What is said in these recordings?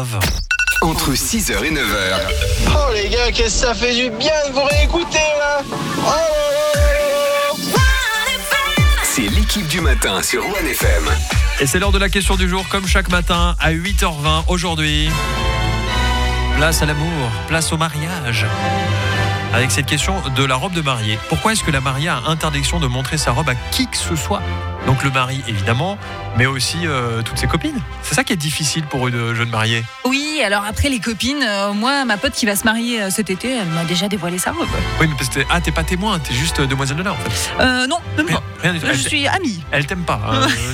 Love. Entre 6h et 9h. Oh les gars, qu'est-ce que ça fait du bien de vous réécouter là. Oh là là. C'est l'équipe du matin sur One FM. Et c'est l'heure de la question du jour, comme chaque matin à 8h20 aujourd'hui. Place à l'amour, place au mariage. Avec cette question de la robe de mariée. Pourquoi est-ce que la mariée a interdiction de montrer sa robe à qui que ce soit ? Donc le mari, évidemment, mais aussi toutes ses copines. C'est ça qui est difficile pour une jeune mariée. Oui, alors après les copines, moi, ma pote qui va se marier cet été, elle m'a déjà dévoilé sa robe. Oui, mais parce que t'es pas témoin, t'es juste demoiselle d'honneur en fait. Non, même pas. Rien du tout. Je suis amie. Elle t'aime pas.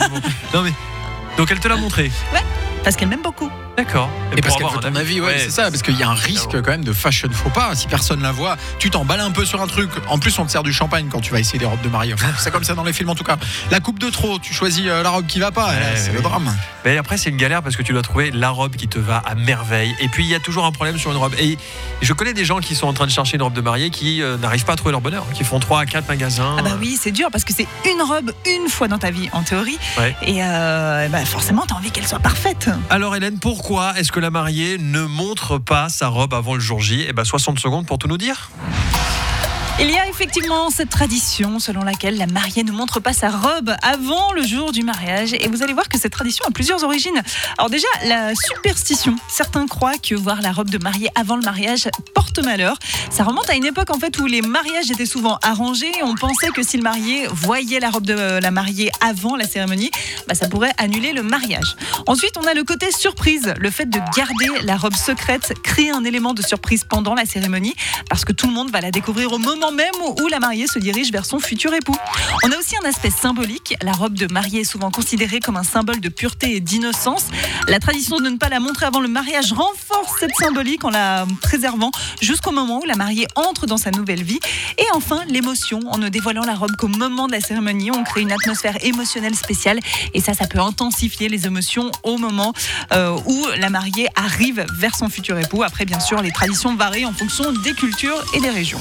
Non mais. Donc elle te l'a montré. Ouais, parce qu'elle m'aime beaucoup. D'accord. Et parce qu'elle veut ton avis, ouais, c'est ça, parce qu'il y a un risque quand même de fashion faux pas. Si personne la voit, tu t'emballes un peu sur un truc. En plus, on te sert du champagne quand tu vas essayer des robes de mariée. Enfin, c'est comme ça dans les films en tout cas. La coupe de trop, tu choisis la robe qui va pas, c'est le drame. Mais après, c'est une galère parce que tu dois trouver la robe qui te va à merveille. Et puis, il y a toujours un problème sur une robe. Et je connais des gens qui sont en train de chercher une robe de mariée qui n'arrivent pas à trouver leur bonheur, qui font 3 à 4 magasins. Ah bah oui, c'est dur parce que c'est une robe une fois dans ta vie, en théorie. Ouais. Et forcément, t'as envie qu'elle soit parfaite. Alors Hélène, pourquoi est-ce que la mariée ne montre pas sa robe avant le jour J ? 60 secondes pour tout nous dire. Il y a effectivement cette tradition selon laquelle la mariée ne montre pas sa robe avant le jour du mariage. Et vous allez voir que cette tradition a plusieurs origines. Alors déjà, la superstition. Certains croient que voir la robe de mariée avant le mariage porte malheur. Ça remonte à une époque en fait où les mariages étaient souvent arrangés. On pensait que si le marié voyait la robe de la mariée avant la cérémonie, ça pourrait annuler le mariage. Ensuite, on a le côté surprise. Le fait de garder la robe secrète crée un élément de surprise pendant la cérémonie parce que tout le monde va la découvrir au moment même où la mariée se dirige vers son futur époux. On a aussi un aspect symbolique. La robe de mariée est souvent considérée comme un symbole de pureté et d'innocence. La tradition de ne pas la montrer avant le mariage renforce cette symbolique en la préservant jusqu'au moment où la mariée entre dans sa nouvelle vie. Et enfin, l'émotion. En ne dévoilant la robe qu'au moment de la cérémonie, on crée une atmosphère émotionnelle spéciale. Et ça peut intensifier les émotions au moment où la mariée arrive vers son futur époux. Après, bien sûr, les traditions varient en fonction des cultures et des régions.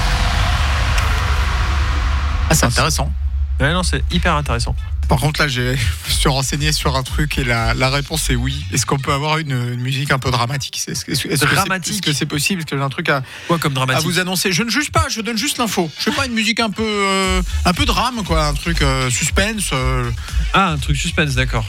Ah, c'est intéressant. Ouais, non, c'est hyper intéressant. Par contre, là, je me suis renseigné sur un truc et la réponse est oui. Est-ce qu'on peut avoir une musique un peu dramatique ? Est-ce que c'est possible ? Est-ce que j'ai un truc Quoi comme dramatique ? à vous annoncer ? Je ne juge pas, je donne juste l'info. Je fais pas une musique un peu drame, quoi, un truc suspense. Ah, un truc suspense, d'accord.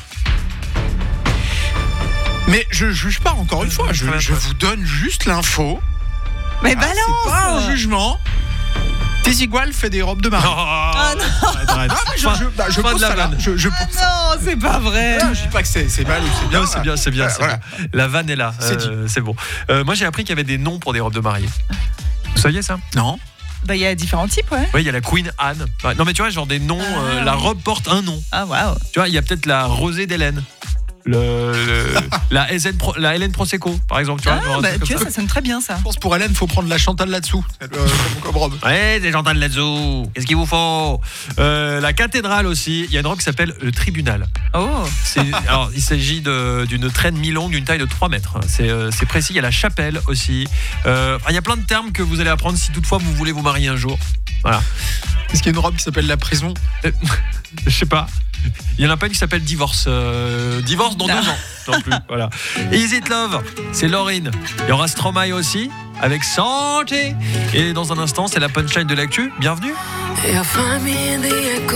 Mais je juge pas, encore une fois. Je vous donne juste l'info. Mais balance ! C'est pas un jugement. Desigual fait des robes de mariée. Ah non. Je pose ça là. Non, c'est pas vrai. Je dis pas que c'est mal ou c'est bien. Non, c'est bien. Voilà. La vanne est là. C'est bon. Moi, j'ai appris qu'il y avait des noms pour des robes de mariée. Vous saviez ça ? Non. Il y a différents types, ouais. Oui, il y a la Queen Anne. Ouais, non, mais tu vois, genre des noms. La robe porte un nom. Ah, waouh. Tu vois, il y a peut-être la Rosée d'Hélène. La Hélène Prosecco, par exemple. Tu vois, ça sonne très bien, ça. Je pense pour Hélène, il faut prendre la Chantal là-dessous. Comme robe. Ouais, des Chantal là-dessous. Qu'est-ce qu'il vous faut ? La cathédrale aussi. Il y a une robe qui s'appelle le tribunal. Oh. Alors, il s'agit d'une traîne mi-longue d'une taille de 3 mètres. C'est précis. Il y a la chapelle aussi. Il y a plein de termes que vous allez apprendre si toutefois vous voulez vous marier un jour. Voilà. Est-ce qu'il y a une robe qui s'appelle la prison ? Je sais pas. Il y en a pas une qui s'appelle Divorce. Divorce dans 2 ans. Non plus. Voilà. Is It Love, c'est Lauryn. Il y aura Stromae aussi avec Santé. Et dans un instant, c'est la punchline de l'actu. Bienvenue.